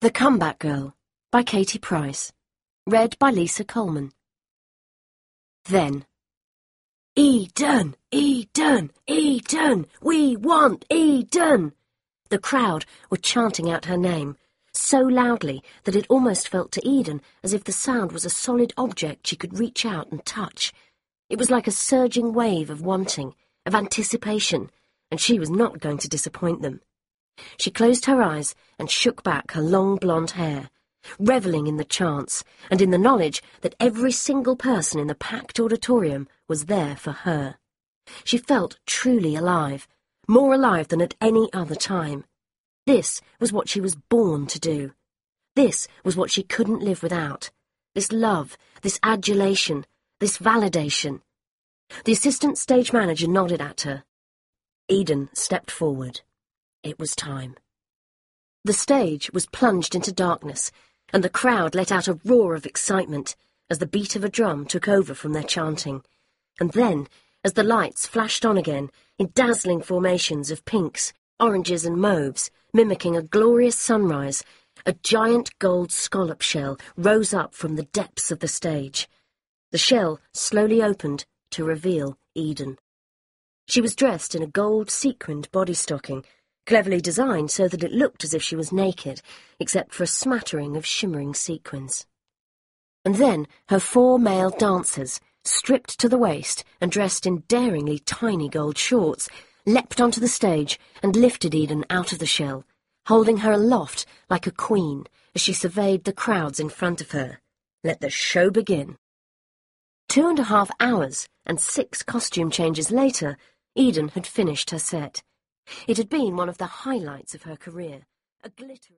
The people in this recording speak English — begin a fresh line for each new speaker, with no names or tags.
The Comeback Girl by Katie Price. Read by Lisa Coleman. Then. Eden! Eden! Eden! We want Eden! The crowd were chanting out her name, so loudly that it almost felt to Eden as if the sound was a solid object she could reach out and touch. It was like a surging wave of wanting, of anticipation, and she was not going to disappoint them. She closed her eyes and shook back her long blonde hair, revelling in the chance and in the knowledge that every single person in the packed auditorium was there for her. She felt truly alive, more alive than at any other time. This was what she was born to do. This was what she couldn't live without. This love, this adulation, this validation. The assistant stage manager nodded at her. Eden stepped forward. It was time. The stage was plunged into darkness, and the crowd let out a roar of excitement as the beat of a drum took over from their chanting. And then, as the lights flashed on again in dazzling formations of pinks, oranges and mauves, mimicking a glorious sunrise, a giant gold scallop shell rose up from the depths of the stage. The shell slowly opened to reveal Eden. She was dressed in a gold sequined body stocking, cleverly designed so that it looked as if she was naked, except for a smattering of shimmering sequins. And then her 4 male dancers, stripped to the waist and dressed in daringly tiny gold shorts, leapt onto the stage and lifted Eden out of the shell, holding her aloft like a queen as she surveyed the crowds in front of her. Let the show begin. 2.5 hours and 6 costume changes later, Eden had finished her set. It had been one of the highlights of her career, a glittering